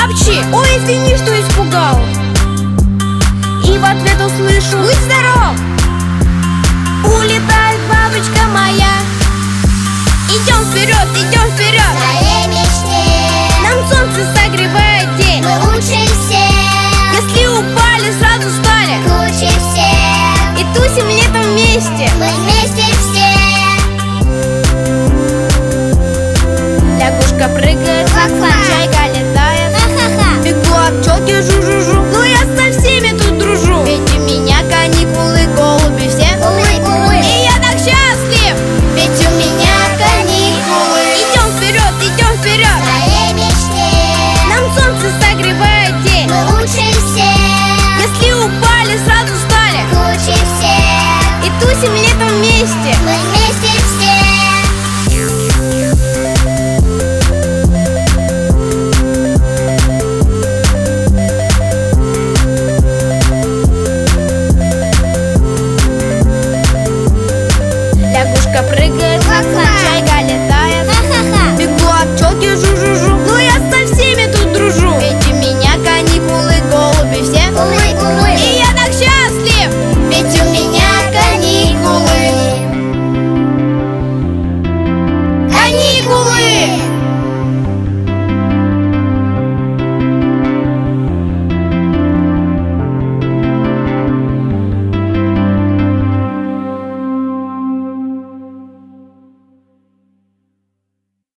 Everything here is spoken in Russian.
Апчи! Ой, извини, что испугал. И в ответ услышу: будь здоров! Улетает бабочка моя. Идем вперед, идем вперед! К своей мечте Нам солнце